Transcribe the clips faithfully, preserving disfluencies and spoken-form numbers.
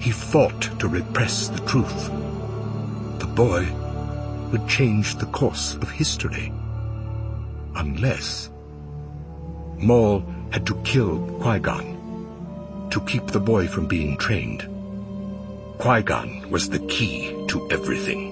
He fought to repress the truth. The boy would change the course of history. Unless Maul had to kill Qui-Gon to keep the boy from being trained. Qui-Gon was the key to everything.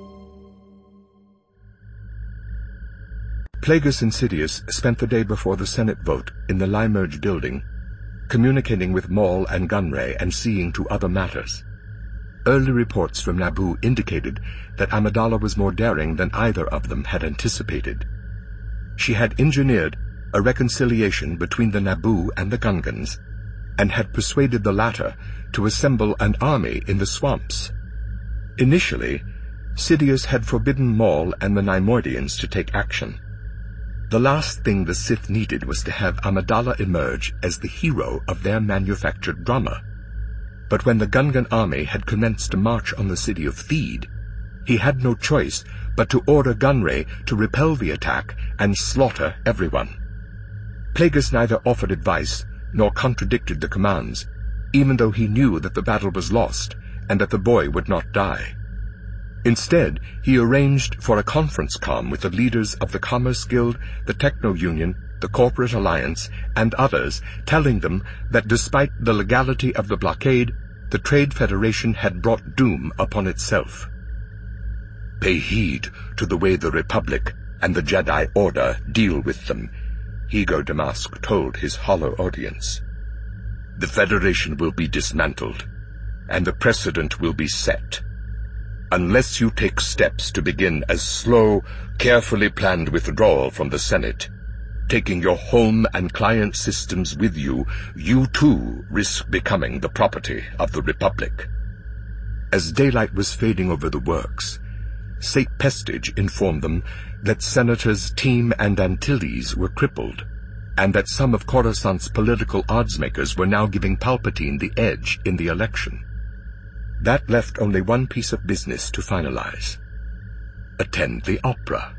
Plagueis and Sidious spent the day before the Senate vote in the Limerge building, communicating with Maul and Gunray and seeing to other matters. Early reports from Naboo indicated that Amidala was more daring than either of them had anticipated. She had engineered a reconciliation between the Naboo and the Gungans, and had persuaded the latter to assemble an army in the swamps. Initially, Sidious had forbidden Maul and the Neimoidians to take action. The last thing the Sith needed was to have Amidala emerge as the hero of their manufactured drama. But when the Gungan army had commenced a march on the city of Theed, he had no choice but to order Gunray to repel the attack and slaughter everyone. Plagueis neither offered advice nor contradicted the commands, even though he knew that the battle was lost and that the boy would not die. Instead, he arranged for a conference call with the leaders of the Commerce Guild, the Techno Union, the Corporate Alliance, and others, telling them that despite the legality of the blockade, the Trade Federation had brought doom upon itself. "Pay heed to the way the Republic and the Jedi Order deal with them," Ego Damask told his hollow audience. "The Federation will be dismantled, and the precedent will be set. Unless you take steps to begin a slow, carefully planned withdrawal from the Senate, taking your home and client systems with you, you too risk becoming the property of the Republic." As daylight was fading over the works, Saint Pestage informed them that Senators Team and Antilles were crippled, and that some of Coruscant's political oddsmakers were now giving Palpatine the edge in the election. That left only one piece of business to finalize: attend the opera.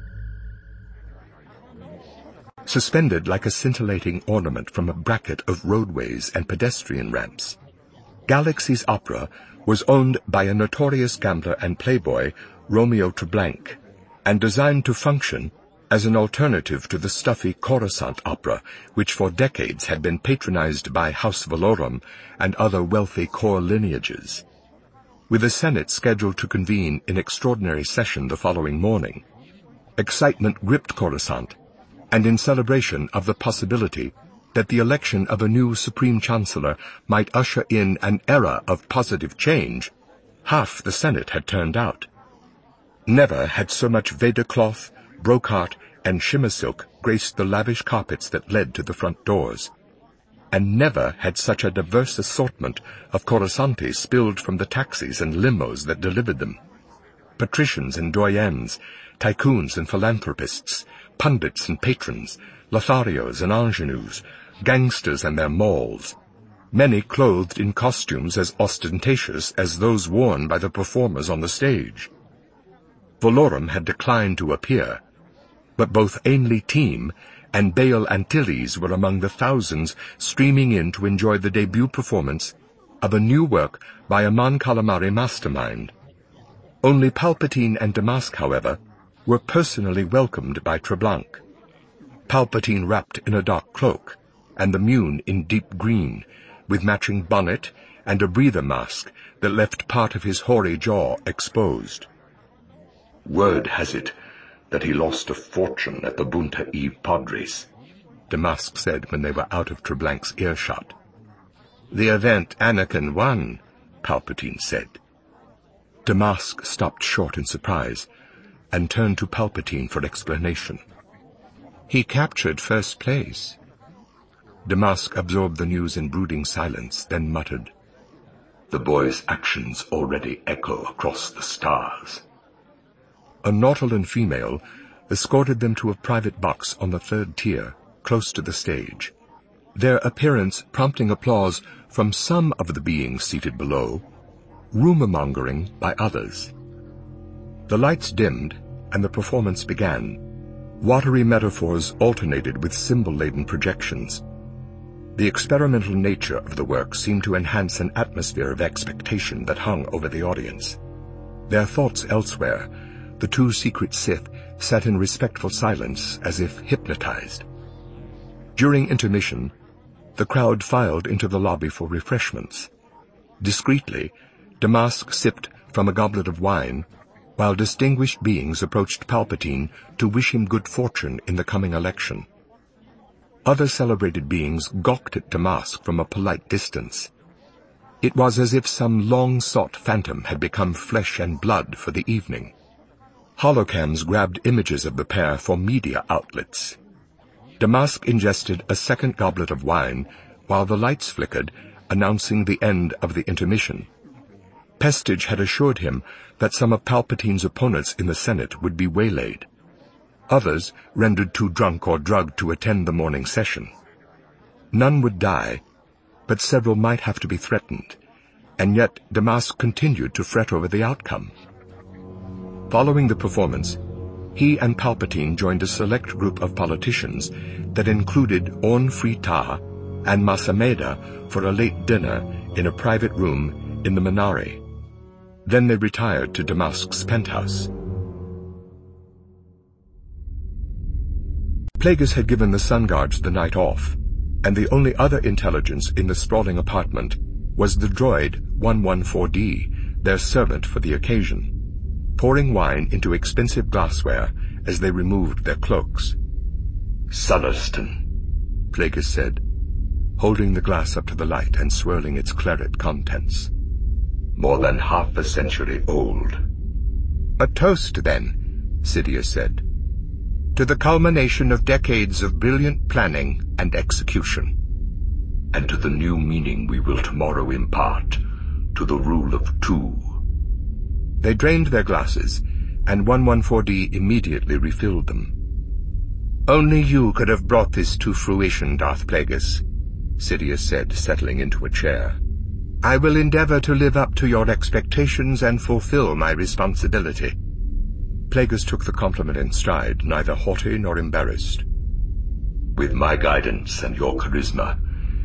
Suspended like a scintillating ornament from a bracket of roadways and pedestrian ramps, Galaxy's Opera was owned by a notorious gambler and playboy, Romeo Treblanc, and designed to function as an alternative to the stuffy Coruscant Opera, which for decades had been patronized by House Valorum and other wealthy core lineages. With the Senate scheduled to convene in extraordinary session the following morning, excitement gripped Coruscant, and in celebration of the possibility that the election of a new Supreme Chancellor might usher in an era of positive change, half the Senate had turned out. Never had so much Veda cloth, brocart, and shimmer silk graced the lavish carpets that led to the front doors, and never had such a diverse assortment of Coruscanti spilled from the taxis and limos that delivered them. Patricians and doyens, tycoons and philanthropists, pundits and patrons, Lotharios and ingenues, gangsters and their malls, many clothed in costumes as ostentatious as those worn by the performers on the stage. Valorum had declined to appear, but both Ainley Team and Bail Antilles were among the thousands streaming in to enjoy the debut performance of a new work by a Mon Calamari mastermind. Only Palpatine and Damask, however, were personally welcomed by Treblanc. Palpatine wrapped in a dark cloak, and the Mune in deep green, with matching bonnet and a breather mask that left part of his hoary jaw exposed. "Word has it that he lost a fortune at the Bunta Eve Padres," Damask said when they were out of Treblanc's earshot. "The event Anakin won," Palpatine said. Damask stopped short in surprise, and turned to Palpatine for explanation. "He captured first place." Damask absorbed the news in brooding silence, then muttered, "The boy's actions already echo across the stars." A Nautolan female escorted them to a private box on the third tier, close to the stage, their appearance prompting applause from some of the beings seated below, rumor-mongering by others. The lights dimmed, and the performance began. Watery metaphors alternated with symbol-laden projections. The experimental nature of the work seemed to enhance an atmosphere of expectation that hung over the audience. Their thoughts elsewhere, the two secret Sith sat in respectful silence as if hypnotized. During intermission, the crowd filed into the lobby for refreshments. Discreetly, Damask sipped from a goblet of wine, while distinguished beings approached Palpatine to wish him good fortune in the coming election. Other celebrated beings gawked at Damask from a polite distance. It was as if some long-sought phantom had become flesh and blood for the evening. Holocams grabbed images of the pair for media outlets. Damask ingested a second goblet of wine, while the lights flickered, announcing the end of the intermission. Pestage had assured him that some of Palpatine's opponents in the Senate would be waylaid. Others rendered too drunk or drugged to attend the morning session. None would die, but several might have to be threatened, and yet Damask continued to fret over the outcome. Following the performance, he and Palpatine joined a select group of politicians that included Orn Free Taa and Masameda for a late dinner in a private room in the Minari. Then they retired to Damask's penthouse. Plagueis had given the Sun Guards the night off, and the only other intelligence in the sprawling apartment was the droid one one four D, their servant for the occasion, pouring wine into expensive glassware as they removed their cloaks. "Sunnerston," Plagueis said, holding the glass up to the light and swirling its claret contents. "More than half a century old." "A toast, then," Sidious said, "to the culmination of decades of brilliant planning and execution." "And to the new meaning we will tomorrow impart, to the rule of two." They drained their glasses, and one one four D immediately refilled them. "Only you could have brought this to fruition, Darth Plagueis," Sidious said, settling into a chair. "I will endeavor to live up to your expectations and fulfill my responsibility." Plagueis took the compliment in stride, neither haughty nor embarrassed. "With my guidance and your charisma,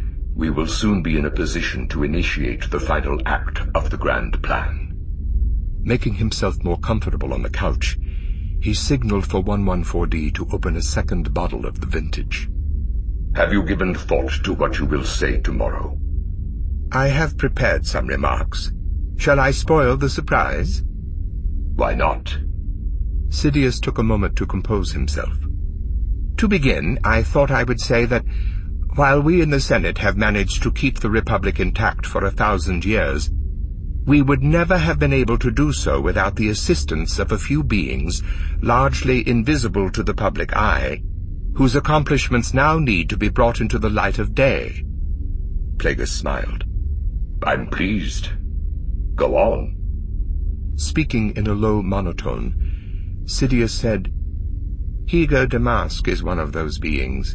we will soon be in a position to initiate the final act of the grand plan." Making himself more comfortable on the couch, he signaled for one one four D to open a second bottle of the vintage. "Have you given thought to what you will say tomorrow?" "I have prepared some remarks. Shall I spoil the surprise?" "Why not?" Sidious took a moment to compose himself. "To begin, I thought I would say that, while we in the Senate have managed to keep the Republic intact for a thousand years, we would never have been able to do so without the assistance of a few beings, largely invisible to the public eye, whose accomplishments now need to be brought into the light of day." Plagueis smiled. "I'm pleased. Go on." Speaking in a low monotone, Sidious said, "Higo Damask is one of those beings.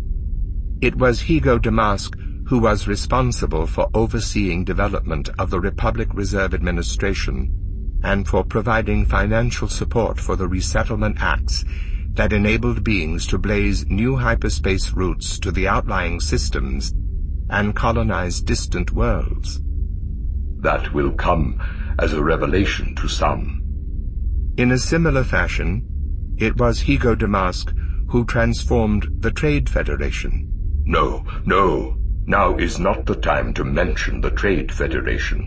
It was Higo Damask who was responsible for overseeing development of the Republic Reserve Administration and for providing financial support for the resettlement acts that enabled beings to blaze new hyperspace routes to the outlying systems and colonize distant worlds. That will come as a revelation to some." In a similar fashion, it was Higo Damask who transformed the Trade Federation. "No, no, now is not the time to mention the Trade Federation."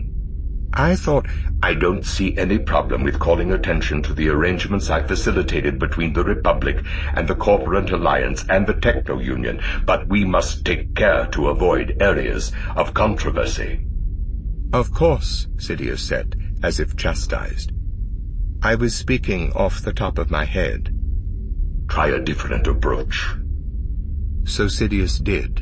I thought, "I don't see any problem with calling attention to the arrangements I facilitated between the Republic and the Corporate Alliance and the Techno-Union, but we must take care to avoid areas of controversy." "Of course," Sidious said, as if chastised. "I was speaking off the top of my head." "Try a different approach." So Sidious did.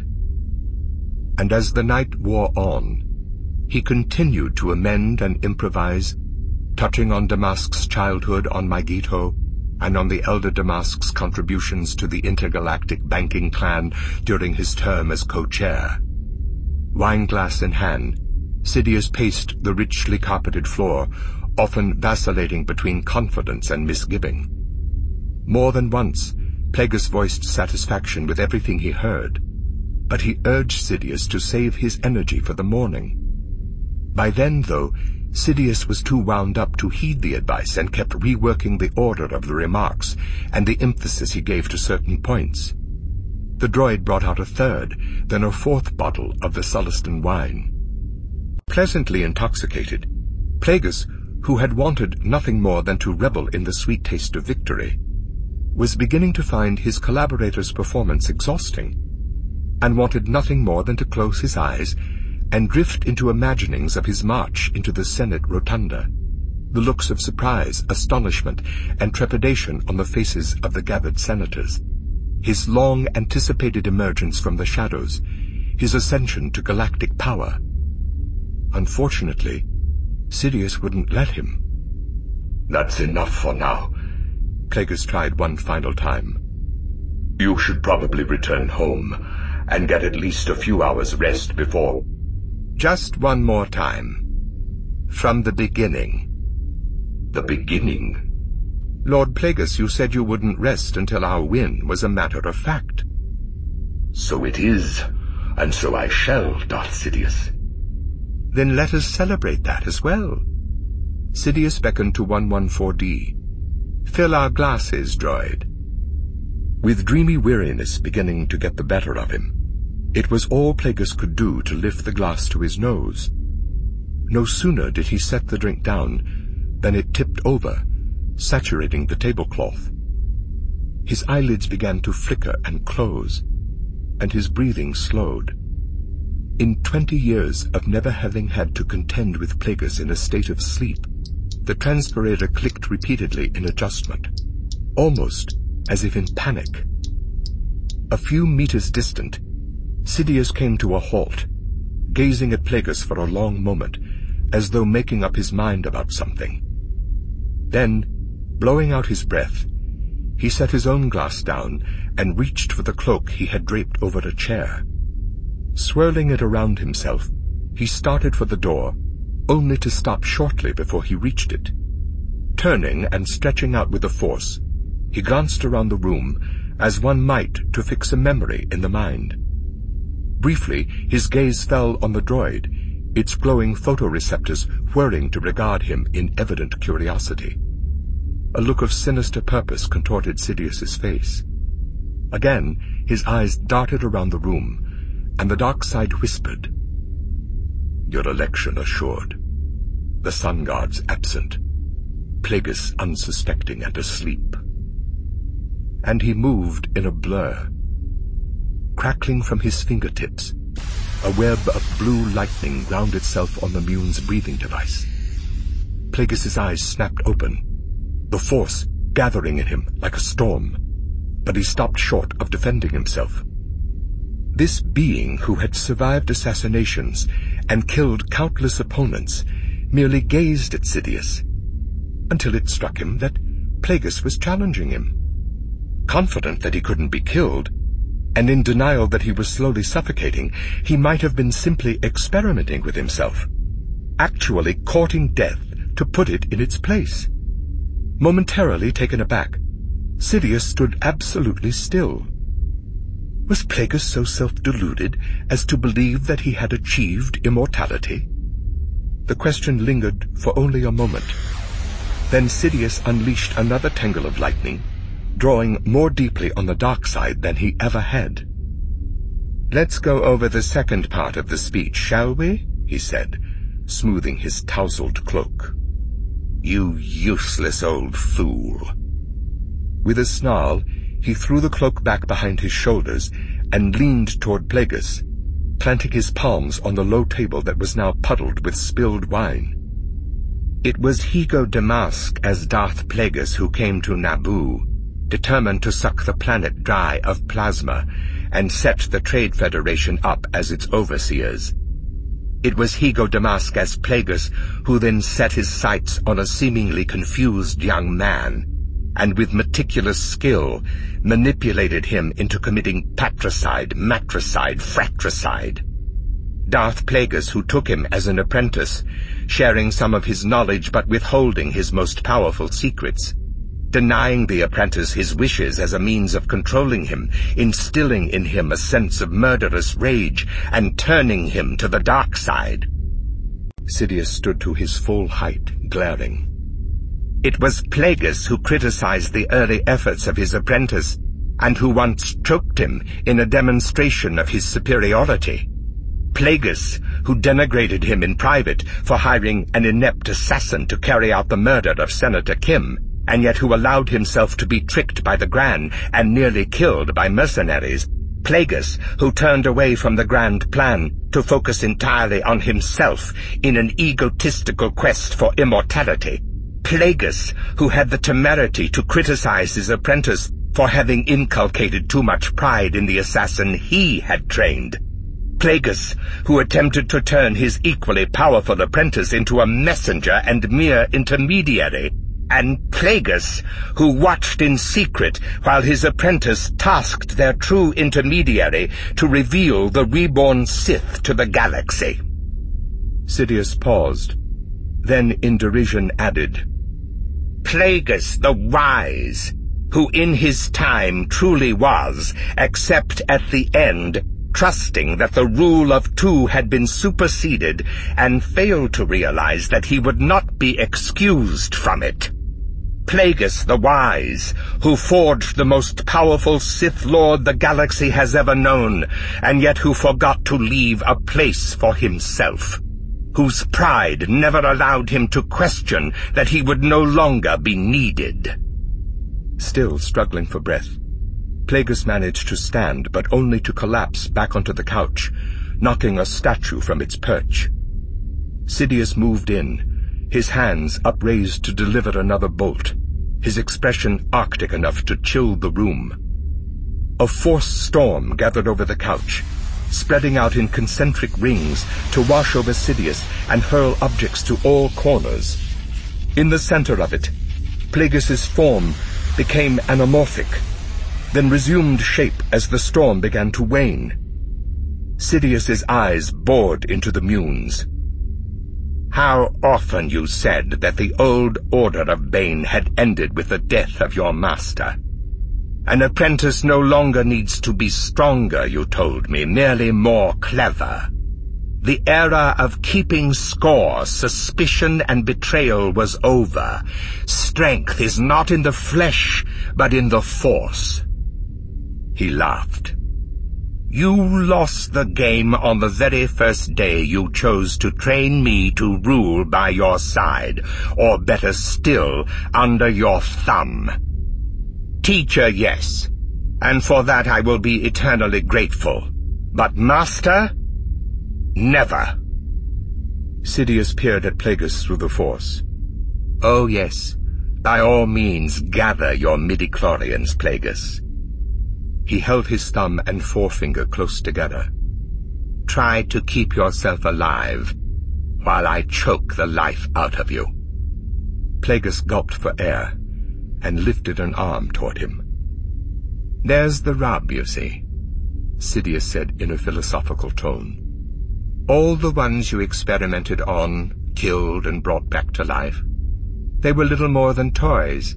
And as the night wore on, he continued to amend and improvise, touching on Damask's childhood on Mygeeto, and on the elder Damask's contributions to the intergalactic banking clan during his term as co-chair. Wineglass in hand, Sidious paced the richly carpeted floor, often vacillating between confidence and misgiving. More than once, Plagueis voiced satisfaction with everything he heard. but he urged Sidious to save his energy for the morning. By then, though, Sidious was too wound up to heed the advice and kept reworking the order of the remarks and the emphasis he gave to certain points. The droid brought out a third, then a fourth bottle of the Sullustan wine. Pleasantly intoxicated, Plagueis, who had wanted nothing more than to revel in the sweet taste of victory, was beginning to find his collaborator's performance exhausting, and wanted nothing more than to close his eyes and drift into imaginings of his march into the Senate rotunda, the looks of surprise, astonishment, and trepidation on the faces of the gathered senators, his long-anticipated emergence from the shadows, his ascension to galactic power. Unfortunately, Sidious wouldn't let him. "That's enough for now," Plagueis tried one final time. "You should probably return home and get at least a few hours rest before—" "Just one more time. From the beginning." "The beginning?" "Lord Plagueis, you said you wouldn't rest until our win was a matter of fact." "So it is, and so I shall, Darth Sidious." "Then let us celebrate that as well." Sidious beckoned to one fourteen D. "Fill our glasses, droid." With dreamy weariness beginning to get the better of him, it was all Plagueis could do to lift the glass to his nose. No sooner did he set the drink down than it tipped over, saturating the tablecloth. His eyelids began to flicker and close, and his breathing slowed. In twenty years of never having had to contend with Plagueis in a state of sleep, the transpirator clicked repeatedly in adjustment, almost as if in panic. A few meters distant, Sidious came to a halt, gazing at Plagueis for a long moment, as though making up his mind about something. Then, blowing out his breath, he set his own glass down and reached for the cloak he had draped over a chair. Swirling it around himself, he started for the door, only to stop shortly before he reached it. Turning and stretching out with a force, he glanced around the room, as one might to fix a memory in the mind. Briefly, his gaze fell on the droid, its glowing photoreceptors whirring to regard him in evident curiosity. A look of sinister purpose contorted Sidious's face. Again, his eyes darted around the room, and the dark side whispered, "Your election assured. The sun guards absent. Plagueis unsuspecting and asleep." And he moved in a blur. Crackling from his fingertips, a web of blue lightning ground itself on the Mune's breathing device. Plagueis's eyes snapped open, the force gathering in him like a storm, but he stopped short of defending himself. This being who had survived assassinations and killed countless opponents merely gazed at Sidious, until it struck him that Plagueis was challenging him. Confident that he couldn't be killed, and in denial that he was slowly suffocating, he might have been simply experimenting with himself, actually courting death to put it in its place. Momentarily taken aback, Sidious stood absolutely still. Was Plagueis so self-deluded as to believe that he had achieved immortality? The question lingered for only a moment. Then Sidious unleashed another tangle of lightning, drawing more deeply on the dark side than he ever had. "Let's go over the second part of the speech, shall we?" he said, smoothing his tousled cloak. "You useless old fool." With a snarl, he threw the cloak back behind his shoulders and leaned toward Plagueis, planting his palms on the low table that was now puddled with spilled wine. "It was Higo Damask as Darth Plagueis who came to Naboo, determined to suck the planet dry of plasma and set the Trade Federation up as its overseers. It was Higo Damask as Plagueis who then set his sights on a seemingly confused young man, and with meticulous skill manipulated him into committing patricide, matricide, fratricide. Darth Plagueis who took him as an apprentice, sharing some of his knowledge but withholding his most powerful secrets. denying the apprentice his wishes as a means of controlling him, instilling in him a sense of murderous rage, and turning him to the dark side. Sidious stood to his full height, glaring. It was Plagueis who criticized the early efforts of his apprentice, and who once choked him in a demonstration of his superiority. Plagueis, who denigrated him in private for hiring an inept assassin to carry out the murder of Senator Kim, and yet who allowed himself to be tricked by the Gran and nearly killed by mercenaries. Plagueis, who turned away from the grand plan to focus entirely on himself in an egotistical quest for immortality. Plagueis, who had the temerity to criticize his apprentice for having inculcated too much pride in the assassin he had trained. Plagueis, who attempted to turn his equally powerful apprentice into a messenger and mere intermediary. And Plagueis, who watched in secret while his apprentice tasked their true intermediary to reveal the reborn Sith to the galaxy. Sidious paused, then in derision added, Plagueis the Wise, who in his time truly was, except at the end, trusting that the rule of two had been superseded, and failed to realize that he would not be excused from it. Plagueis the Wise, who forged the most powerful Sith Lord the galaxy has ever known, and yet who forgot to leave a place for himself, whose pride never allowed him to question that he would no longer be needed. Still struggling for breath, Plagueis managed to stand, but only to collapse back onto the couch, knocking a statue from its perch. Sidious moved in, his hands upraised to deliver another bolt, his expression arctic enough to chill the room. A forced storm gathered over the couch, spreading out in concentric rings to wash over Sidious and hurl objects to all corners. In the center of it, Plagueis's form became anamorphic, then resumed shape as the storm began to wane. Sidious's eyes bored into the Munes. How often you said that the old order of Bane had ended with the death of your master. An apprentice no longer needs to be stronger, you told me, merely more clever. The era of keeping score, suspicion, and betrayal was over. Strength is not in the flesh, but in the Force. He laughed. You lost the game on the very first day you chose to train me to rule by your side, or better still, under your thumb. Teacher, yes, and for that I will be eternally grateful. But master? Never. Sidious peered at Plagueis through the Force. Oh yes, by all means gather your midichlorians, Plagueis. He held his thumb and forefinger close together. Try to keep yourself alive, while I choke the life out of you. Plagueis gulped for air, and lifted an arm toward him. There's the rub, you see, Sidious said in a philosophical tone. All the ones you experimented on, killed and brought back to life, they were little more than toys.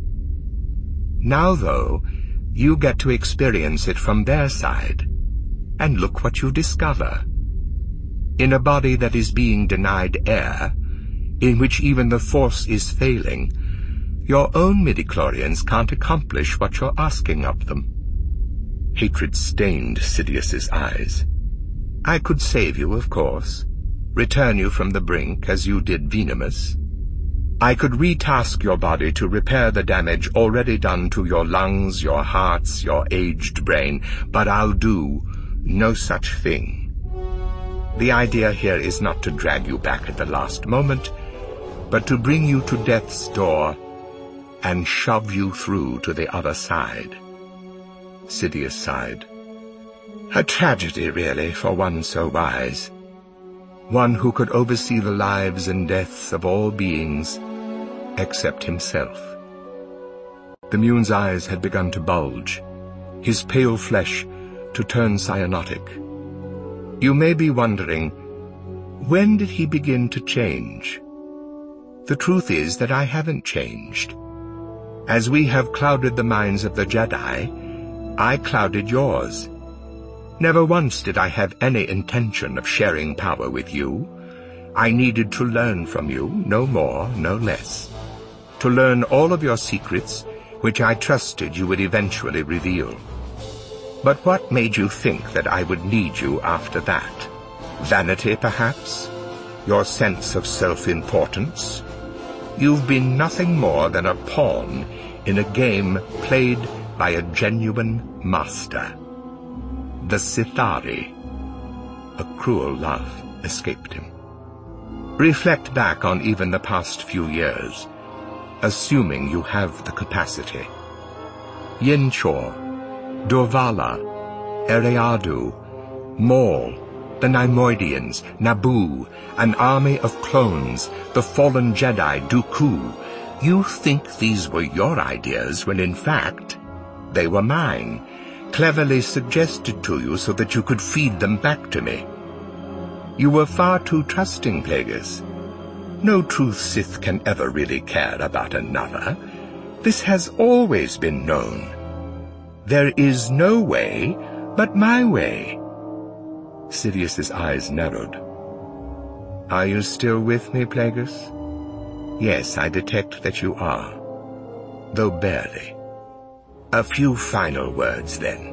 Now, though, you get to experience it from their side, and look what you discover. In a body that is being denied air, in which even the Force is failing, your own midichlorians can't accomplish what you're asking of them. Hatred stained Sidious's eyes. I could save you, of course, return you from the brink as you did Venemus. I could retask your body to repair the damage already done to your lungs, your hearts, your aged brain, but I'll do no such thing. The idea here is not to drag you back at the last moment, but to bring you to death's door and shove you through to the other side. Sidious sighed. A tragedy, really, for one so wise. One who could oversee the lives and deaths of all beings, except himself. The Mune's eyes had begun to bulge, his pale flesh to turn cyanotic. You may be wondering, when did he begin to change? The truth is that I haven't changed. As we have clouded the minds of the Jedi, I clouded yours. Never once did I have any intention of sharing power with you. I needed to learn from you, no more, no less. To learn all of your secrets, which I trusted you would eventually reveal. But what made you think that I would need you after that? Vanity, perhaps? Your sense of self-importance? You've been nothing more than a pawn in a game played by a genuine master. The Sithari. A cruel laugh escaped him. Reflect back on even the past few years, assuming you have the capacity. Yinchor, Dorvala, Eriadu, Maul, the Neimoidians, Naboo, an army of clones, the fallen Jedi, Dooku. You think these were your ideas when in fact they were mine, cleverly suggested to you so that you could feed them back to me. You were far too trusting, Plagueis. No true Sith can ever really care about another. This has always been known. There is no way but my way. Sidious's eyes narrowed. Are you still with me, Plagueis? Yes, I detect that you are, though barely. A few final words, then.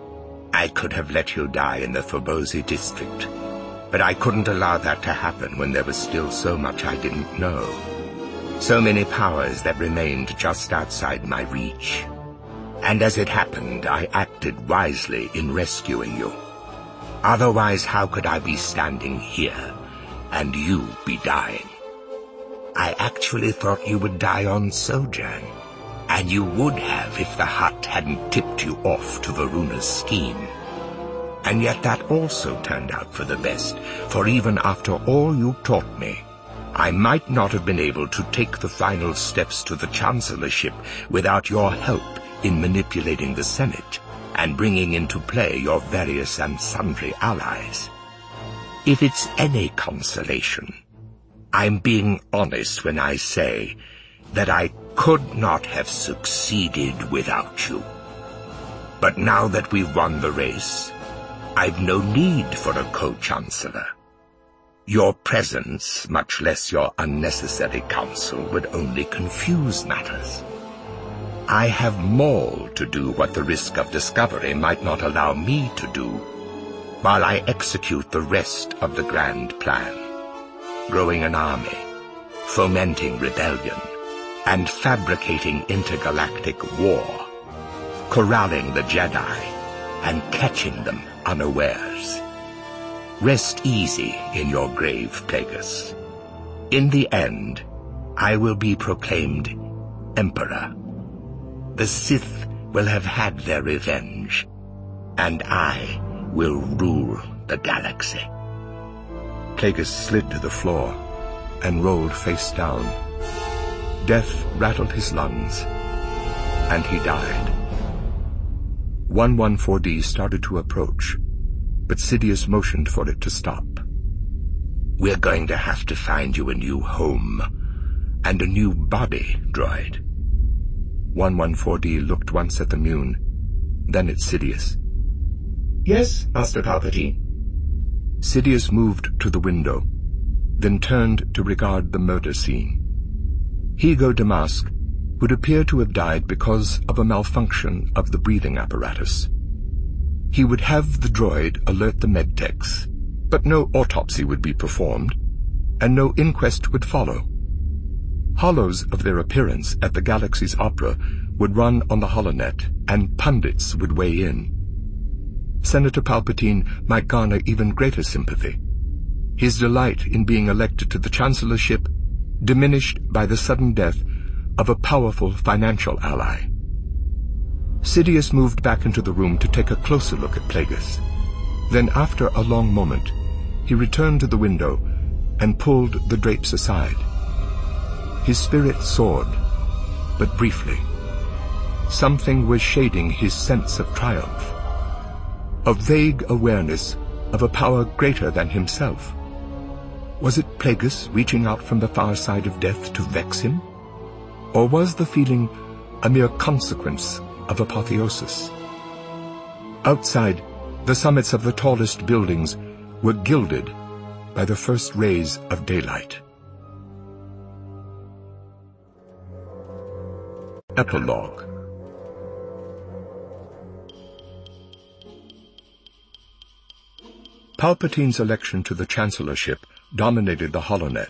I could have let you die in the Fobosi district, but I couldn't allow that to happen when there was still so much I didn't know. So many powers that remained just outside my reach. And as it happened, I acted wisely in rescuing you. Otherwise, how could I be standing here, and you be dying? I actually thought you would die on Sojourn. And you would have if the Hutt hadn't tipped you off to Varuna's scheme. And yet that also turned out for the best, for even after all you taught me, I might not have been able to take the final steps to the Chancellorship without your help in manipulating the Senate and bringing into play your various and sundry allies. If it's any consolation, I'm being honest when I say that I could not have succeeded without you. But now that we've won the race, I've no need for a co-chancellor. Your presence, much less your unnecessary counsel, would only confuse matters. I have Maul to do what the risk of discovery might not allow me to do, while I execute the rest of the grand plan, growing an army, fomenting rebellion, and fabricating intergalactic war, corralling the Jedi, and catching them unawares. Rest easy in your grave, Plagueis. In the end, I will be proclaimed Emperor. The Sith will have had their revenge, and I will rule the galaxy. Plagueis slid to the floor and rolled face down. Death rattled his lungs, and he died. one fourteen D started to approach, but Sidious motioned for it to stop. We're going to have to find you a new home, and a new body, droid. one fourteen D looked once at the Mune, then at Sidious. Yes, Master Palpatine. Sidious moved to the window, then turned to regard the murder scene. Hego Damask would appear to have died because of a malfunction of the breathing apparatus. He would have the droid alert the medtechs, but no autopsy would be performed, and no inquest would follow. Hollows of their appearance at the Galaxy's Opera would run on the holonet, and pundits would weigh in. Senator Palpatine might garner even greater sympathy. His delight in being elected to the Chancellorship diminished by the sudden death of a powerful financial ally. Sidious moved back into the room to take a closer look at Plagueis. Then, after a long moment, he returned to the window and pulled the drapes aside. His spirit soared, but briefly. Something was shading his sense of triumph. A vague awareness of a power greater than himself. Was it Plagueis reaching out from the far side of death to vex him? Or was the feeling a mere consequence of apotheosis. Outside, the summits of the tallest buildings were gilded by the first rays of daylight. Epilogue. Palpatine's election to the chancellorship dominated the HoloNet.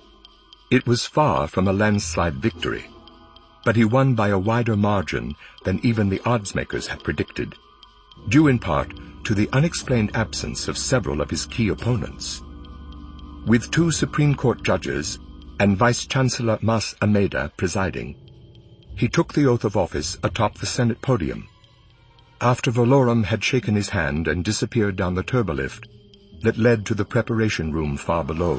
It was far from a landslide victory, but he won by a wider margin than even the oddsmakers had predicted, due in part to the unexplained absence of several of his key opponents. With two Supreme Court judges and Vice-Chancellor Mas Ameda presiding, he took the oath of office atop the Senate podium. After Valorum had shaken his hand and disappeared down the turbolift that led to the preparation room far below.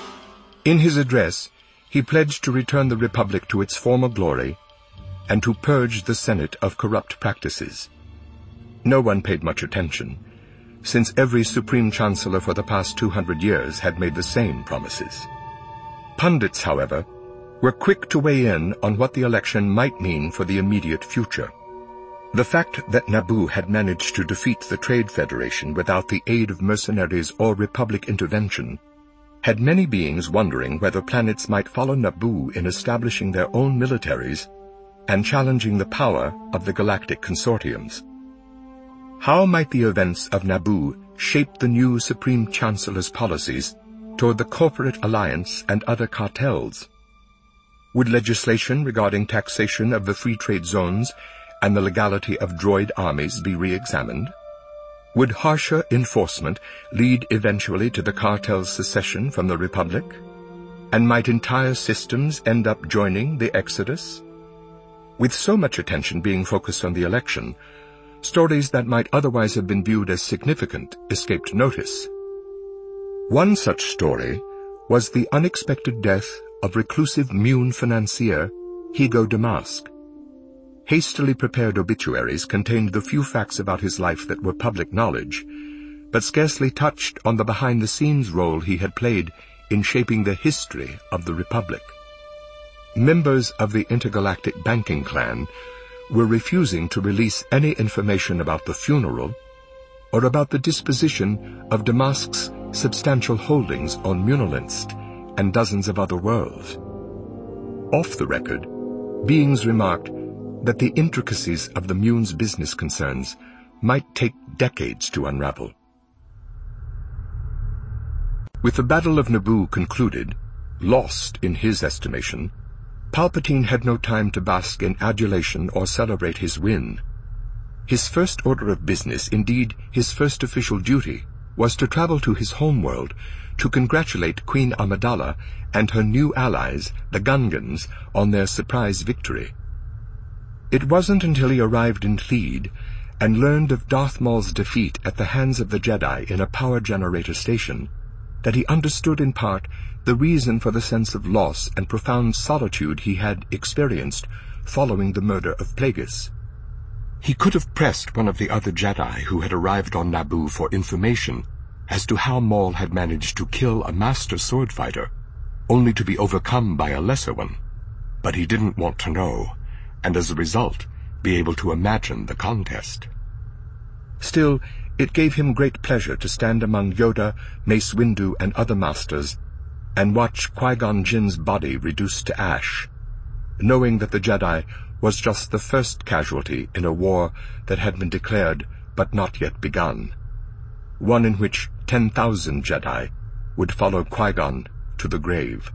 In his address, he pledged to return the Republic to its former glory and to purge the Senate of corrupt practices. No one paid much attention, since every Supreme Chancellor for the past two hundred years had made the same promises. Pundits, however, were quick to weigh in on what the election might mean for the immediate future. The fact that Naboo had managed to defeat the Trade Federation without the aid of mercenaries or Republic intervention had many beings wondering whether planets might follow Naboo in establishing their own militaries and challenging the power of the galactic consortiums. How might the events of Naboo shape the new Supreme Chancellor's policies toward the corporate alliance and other cartels? Would legislation regarding taxation of the free trade zones and the legality of droid armies be re-examined? Would harsher enforcement lead eventually to the cartel's secession from the Republic? And might entire systems end up joining the Exodus? With so much attention being focused on the election, stories that might otherwise have been viewed as significant escaped notice. One such story was the unexpected death of reclusive Mune financier Higo Damask. Hastily prepared obituaries contained the few facts about his life that were public knowledge, but scarcely touched on the behind-the-scenes role he had played in shaping the history of the Republic. Members of the intergalactic banking clan were refusing to release any information about the funeral or about the disposition of Damask's substantial holdings on Munilinst and dozens of other worlds. Off the record, beings remarked that the intricacies of the Mune's business concerns might take decades to unravel. With the Battle of Naboo concluded, lost in his estimation, Palpatine had no time to bask in adulation or celebrate his win. His first order of business, indeed his first official duty, was to travel to his homeworld to congratulate Queen Amidala and her new allies, the Gungans, on their surprise victory. It wasn't until he arrived in Theed and learned of Darth Maul's defeat at the hands of the Jedi in a power generator station that he understood in part the reason for the sense of loss and profound solitude he had experienced following the murder of Plagueis. He could have pressed one of the other Jedi who had arrived on Naboo for information as to how Maul had managed to kill a master sword fighter, only to be overcome by a lesser one. But he didn't want to know, and as a result, be able to imagine the contest. Still, it gave him great pleasure to stand among Yoda, Mace Windu, and other masters, and watch Qui-Gon Jinn's body reduced to ash, knowing that the Jedi was just the first casualty in a war that had been declared but not yet begun, one in which ten thousand Jedi would follow Qui-Gon to the grave.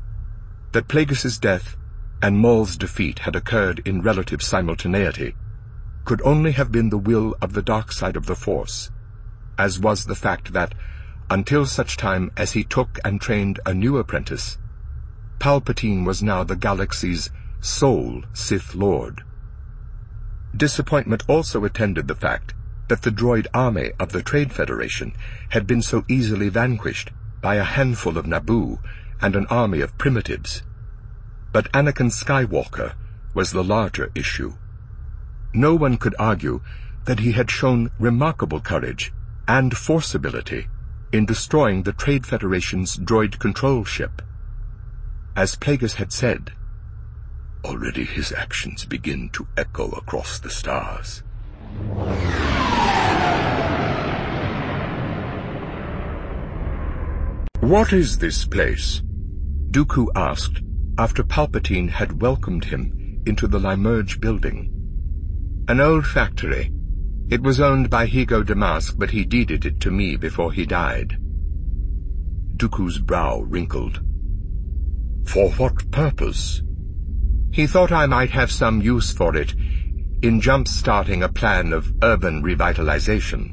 That Plagueis' death and Maul's defeat had occurred in relative simultaneity could only have been the will of the dark side of the Force, as was the fact that, until such time as he took and trained a new apprentice, Palpatine was now the galaxy's sole Sith Lord. Disappointment also attended the fact that the droid army of the Trade Federation had been so easily vanquished by a handful of Naboo and an army of primitives. But Anakin Skywalker was the larger issue. No one could argue that he had shown remarkable courage and forcibility in destroying the Trade Federation's droid control ship. As Plagueis had said, Already his actions begin to echo across the stars. What is this place? Dooku asked, after Palpatine had welcomed him into the Limurge building. An old factory. It was owned by Higo Damask, but he deeded it to me before he died. Dooku's brow wrinkled. For what purpose? He thought I might have some use for it in jump-starting a plan of urban revitalization.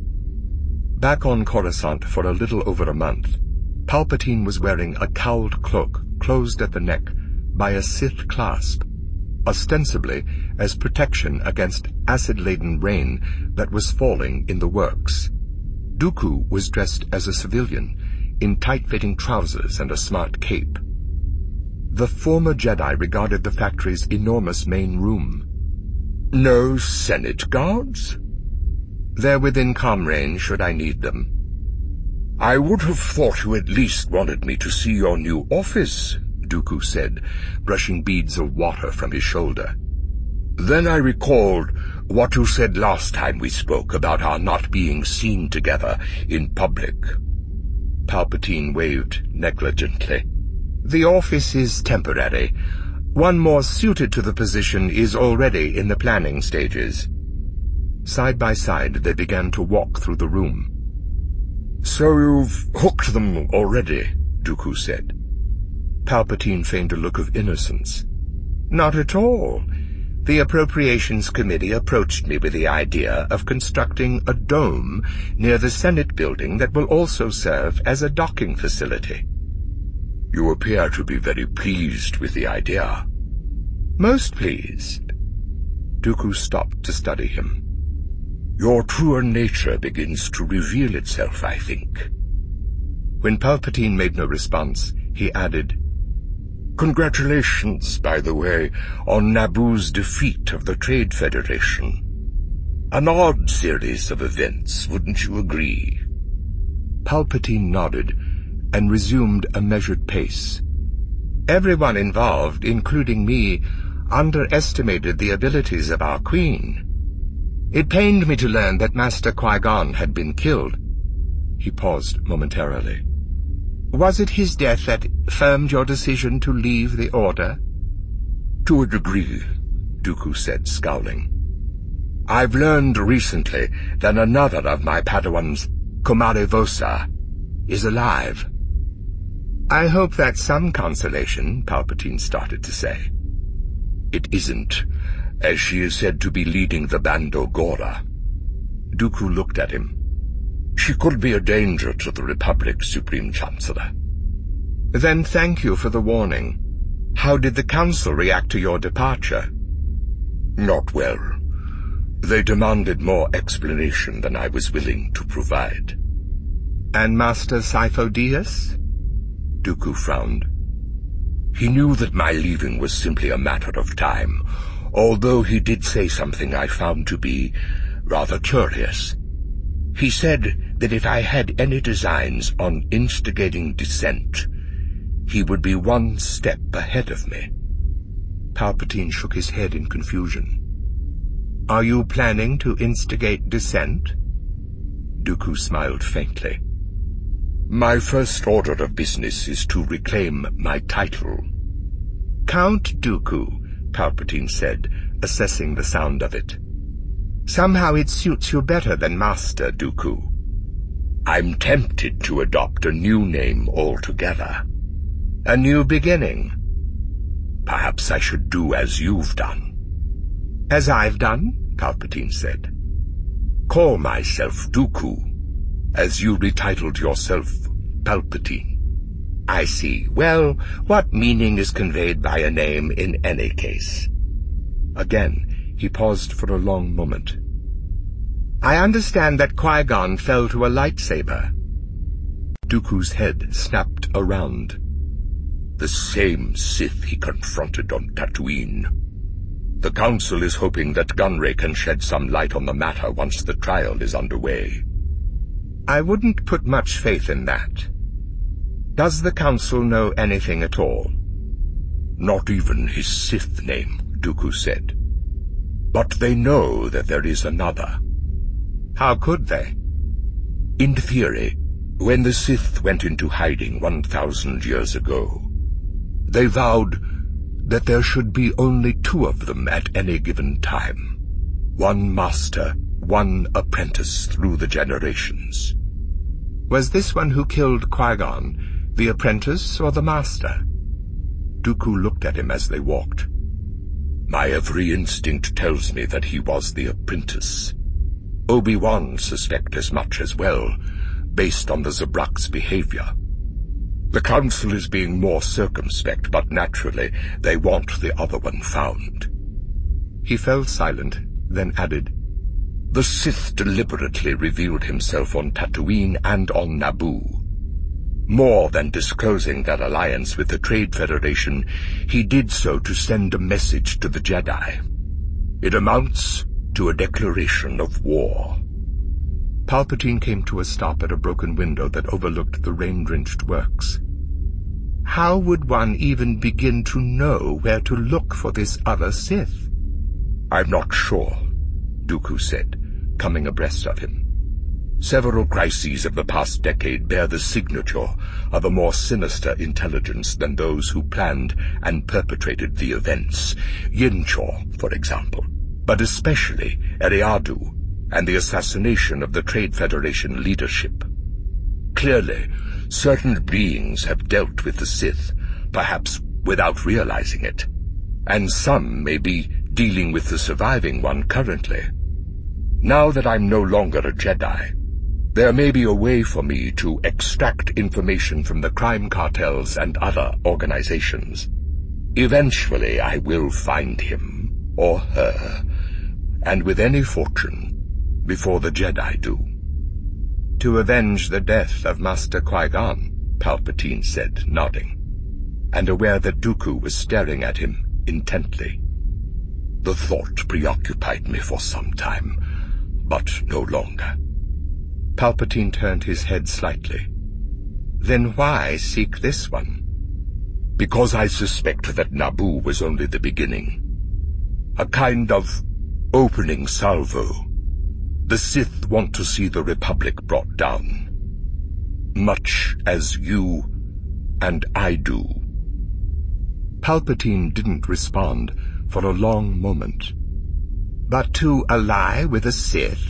Back on Coruscant for a little over a month, Palpatine was wearing a cowled cloak closed at the neck by a Sith clasp, ostensibly as protection against acid-laden rain that was falling in the works. Dooku was dressed as a civilian, in tight-fitting trousers and a smart cape. The former Jedi regarded the factory's enormous main room. No Senate guards? They're within comm range should I need them. I would have thought you at least wanted me to see your new office, Dooku said, brushing beads of water from his shoulder. Then I recalled what you said last time we spoke about our not being seen together in public. Palpatine waved negligently. The office is temporary. One more suited to the position is already in the planning stages. Side by side, they began to walk through the room. So you've hooked them already, Dooku said. Palpatine feigned a look of innocence. Not at all. The Appropriations Committee approached me with the idea of constructing a dome near the Senate building that will also serve as a docking facility. You appear to be very pleased with the idea. Most pleased. Dooku stopped to study him. Your truer nature begins to reveal itself, I think. When Palpatine made no response, he added, Congratulations, by the way, on Naboo's defeat of the Trade Federation. An odd series of events, wouldn't you agree? Palpatine nodded and resumed a measured pace. Everyone involved, including me, underestimated the abilities of our Queen. It pained me to learn that Master Qui-Gon had been killed. He paused momentarily. Was it his death that firmed your decision to leave the Order? To a degree, Dooku said, scowling. I've learned recently that another of my Padawans, Komari Vosa, is alive. I hope that's some consolation, Palpatine started to say. It isn't, as she is said to be leading the Bando Gora. Dooku looked at him. She could be a danger to the Republic's Supreme Chancellor. Then thank you for the warning. How did the Council react to your departure? Not well. They demanded more explanation than I was willing to provide. And Master Sifo-Dyas? Dooku frowned. He knew that my leaving was simply a matter of time, although he did say something I found to be rather curious. He said that if I had any designs on instigating dissent, he would be one step ahead of me. Palpatine shook his head in confusion. Are you planning to instigate dissent? Dooku smiled faintly. My first order of business is to reclaim my title. Count Dooku, Palpatine said, assessing the sound of it. Somehow it suits you better than Master Dooku. I'm tempted to adopt a new name altogether. A new beginning. Perhaps I should do as you've done. As I've done? Palpatine said. Call myself Dooku, as you retitled yourself Palpatine. I see. Well, what meaning is conveyed by a name in any case? Again, he paused for a long moment. I understand that Qui-Gon fell to a lightsaber. Dooku's head snapped around. The same Sith he confronted on Tatooine. The Council is hoping that Gunray can shed some light on the matter once the trial is underway. I wouldn't put much faith in that. Does the Council know anything at all? Not even his Sith name, Dooku said. But they know that there is another. How could they? In theory, when the Sith went into hiding one thousand years ago, they vowed that there should be only two of them at any given time. One master, one apprentice through the generations. Was this one who killed Qui-Gon the apprentice or the master? Dooku looked at him as they walked. My every instinct tells me that he was the apprentice. Obi-Wan suspects as much as well, based on the Zabrak's behavior. The Council is being more circumspect, but naturally they want the other one found. He fell silent, then added, The Sith deliberately revealed himself on Tatooine and on Naboo. More than disclosing their alliance with the Trade Federation, he did so to send a message to the Jedi. It amounts to a declaration of war. Palpatine came to a stop at a broken window that overlooked the rain-drenched works. How would one even begin to know where to look for this other Sith? I'm not sure, Dooku said, coming abreast of him. Several crises of the past decade bear the signature of a more sinister intelligence than those who planned and perpetrated the events. Yinchor, for example, but especially Eriadu and the assassination of the Trade Federation leadership. Clearly, certain beings have dealt with the Sith, perhaps without realizing it, and some may be dealing with the surviving one currently. Now that I'm no longer a Jedi, there may be a way for me to extract information from the crime cartels and other organizations. Eventually I will find him, or her, and with any fortune, before the Jedi do. To avenge the death of Master Qui-Gon, Palpatine said, nodding, and aware that Dooku was staring at him intently. The thought preoccupied me for some time, but no longer. Palpatine turned his head slightly. Then why seek this one? Because I suspect that Naboo was only the beginning. A kind of opening salvo. The Sith want to see the Republic brought down. Much as you and I do. Palpatine didn't respond for a long moment. But to ally with a Sith?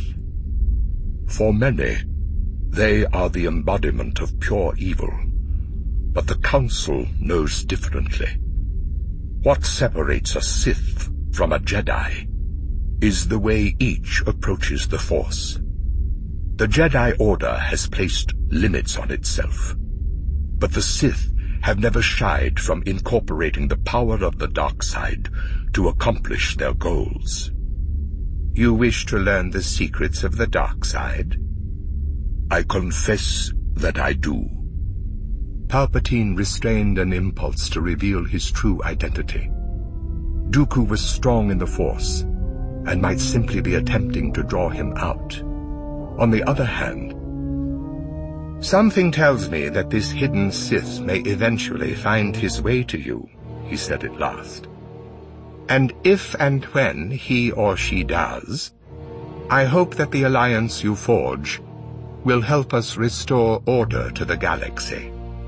For many, they are the embodiment of pure evil, but the Council knows differently. What separates a Sith from a Jedi is the way each approaches the Force. The Jedi Order has placed limits on itself, but the Sith have never shied from incorporating the power of the dark side to accomplish their goals. You wish to learn the secrets of the dark side? I confess that I do. Palpatine restrained an impulse to reveal his true identity. Dooku was strong in the Force, and might simply be attempting to draw him out. On the other hand, something tells me that this hidden Sith may eventually find his way to you, he said at last. And if and when he or she does, I hope that the alliance you forge will help us restore order to the galaxy.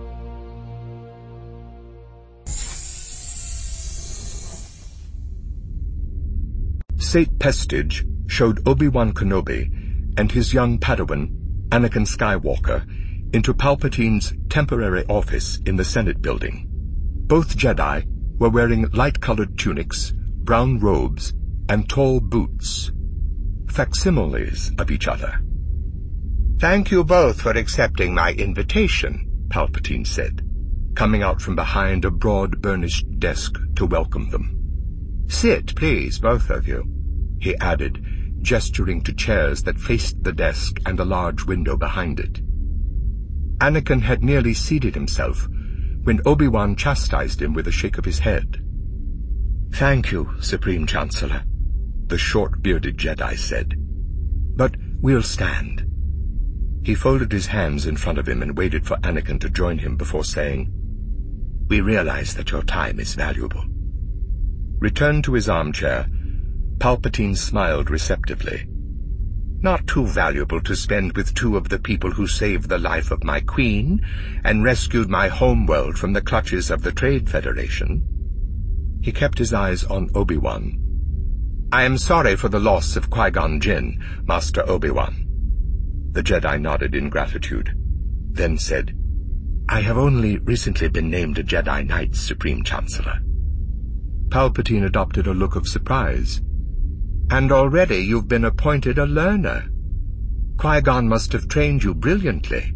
Saint Pestige showed Obi-Wan Kenobi and his young Padawan, Anakin Skywalker, into Palpatine's temporary office in the Senate building. Both Jedi were wearing light-colored tunics, brown robes, and tall boots, facsimiles of each other. Thank you both for accepting my invitation, Palpatine said, coming out from behind a broad burnished desk to welcome them. Sit, please, both of you, he added, gesturing to chairs that faced the desk and a large window behind it. Anakin had nearly seated himself when Obi-Wan chastised him with a shake of his head. Thank you, Supreme Chancellor, the short-bearded Jedi said. But we'll stand. He folded his hands in front of him and waited for Anakin to join him before saying, We realize that your time is valuable." Returned to his armchair, Palpatine smiled receptively. "Not too valuable to spend with two of the people who saved the life of my queen and rescued my homeworld from the clutches of the Trade Federation." He kept his eyes on Obi-Wan. "I am sorry for the loss of Qui-Gon Jinn, Master Obi-Wan." The Jedi nodded in gratitude, then said, "I have only recently been named a Jedi Knight, Supreme Chancellor." Palpatine adopted a look of surprise. "And already you've been appointed a learner. Qui-Gon must have trained you brilliantly."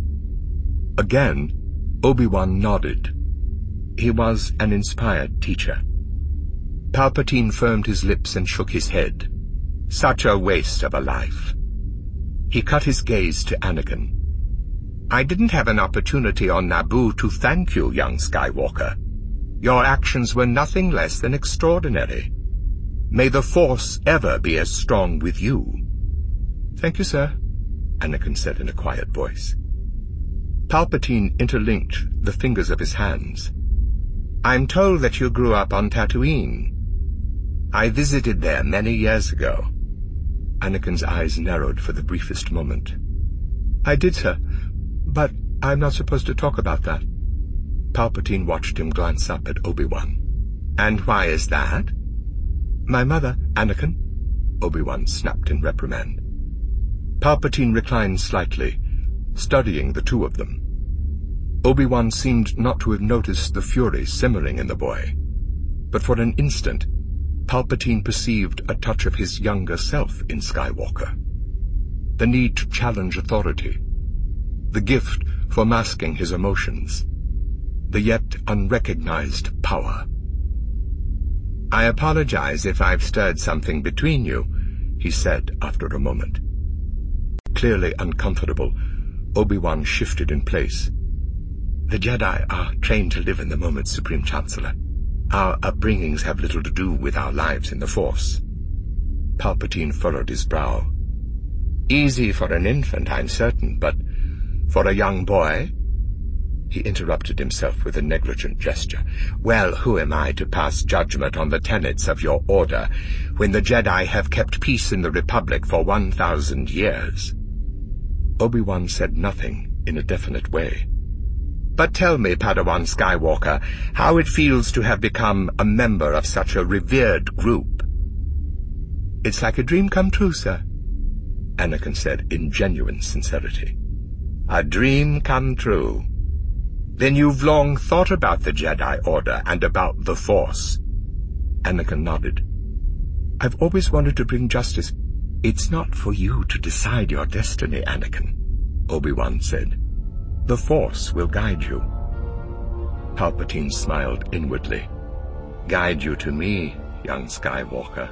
Again, Obi-Wan nodded. He was an inspired teacher. Palpatine firmed his lips and shook his head. "Such a waste of a life." He cut his gaze to Anakin. "I didn't have an opportunity on Naboo to thank you, young Skywalker. Your actions were nothing less than extraordinary. May the Force ever be as strong with you." "Thank you, sir," Anakin said in a quiet voice. Palpatine interlinked the fingers of his hands. "I'm told that you grew up on Tatooine. I visited there many years ago." Anakin's eyes narrowed for the briefest moment. "I did, sir, but I'm not supposed to talk about that." Palpatine watched him glance up at Obi-Wan. "And why is that?" "My mother, Anakin," Obi-Wan snapped in reprimand. Palpatine reclined slightly, studying the two of them. Obi-Wan seemed not to have noticed the fury simmering in the boy, but for an instant Palpatine perceived a touch of his younger self in Skywalker. The need to challenge authority, the gift for masking his emotions, the yet unrecognized power. "I apologize if I've stirred something between you," he said after a moment. Clearly uncomfortable, Obi-Wan shifted in place. "The Jedi are trained to live in the moment, Supreme Chancellor. Our upbringings have little to do with our lives in the Force." Palpatine furrowed his brow. "Easy for an infant, I'm certain, but for a young boy—" He interrupted himself with a negligent gesture. "Well, who am I to pass judgment on the tenets of your order, when the Jedi have kept peace in the Republic for one thousand years?" Obi-Wan said nothing in a definite way. "But tell me, Padawan Skywalker, how it feels to have become a member of such a revered group." "It's like a dream come true, sir," Anakin said in genuine sincerity. "A dream come true. Then you've long thought about the Jedi Order and about the Force." Anakin nodded. "I've always wanted to bring justice." "It's not for you to decide your destiny, Anakin," Obi-Wan said. "The Force will guide you." Palpatine smiled inwardly. "Guide you to me, young Skywalker."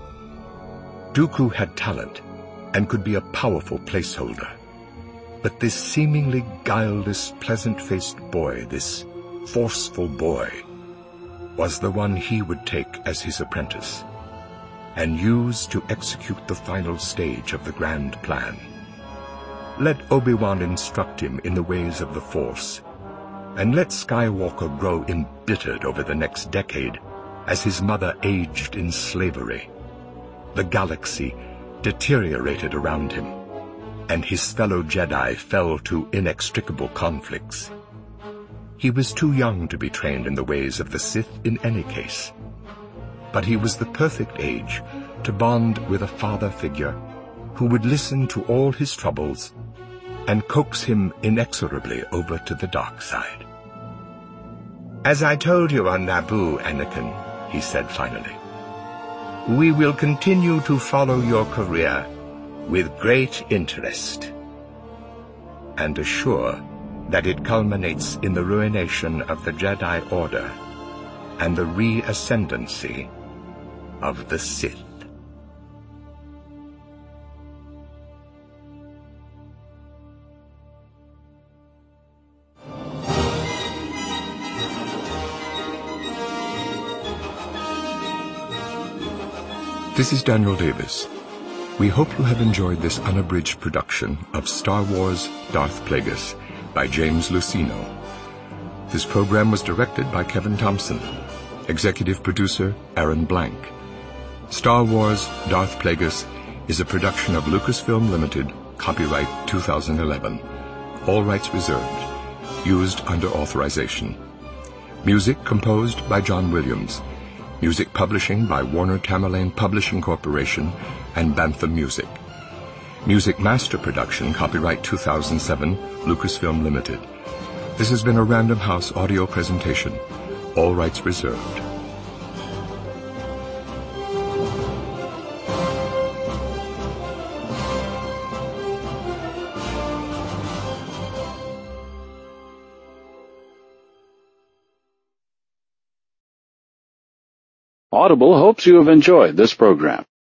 Dooku had talent and could be a powerful placeholder. But this seemingly guileless, pleasant-faced boy, this forceful boy, was the one he would take as his apprentice and use to execute the final stage of the grand plan. Let Obi-Wan instruct him in the ways of the Force, and let Skywalker grow embittered over the next decade as his mother aged in slavery. The galaxy deteriorated around him, and his fellow Jedi fell to inextricable conflicts. He was too young to be trained in the ways of the Sith in any case, but he was the perfect age to bond with a father figure who would listen to all his troubles and coax him inexorably over to the dark side. "As I told you on Naboo, Anakin," he said finally, "we will continue to follow your career with great interest, and assure that it culminates in the ruination of the Jedi Order and the reascendancy of the Sith." This is Daniel Davis. We hope you have enjoyed this unabridged production of Star Wars Darth Plagueis by James Luceno. This program was directed by Kevin Thompson. Executive producer Aaron Blank. Star Wars Darth Plagueis is a production of Lucasfilm Limited, copyright two thousand eleven. All rights reserved. Used under authorization. Music composed by John Williams. Music publishing by Warner Tamerlane Publishing Corporation and Bantham Music. Music master production, copyright two thousand seven, Lucasfilm Limited. This has been a Random House audio presentation. All rights reserved. Audible hopes you have enjoyed this program.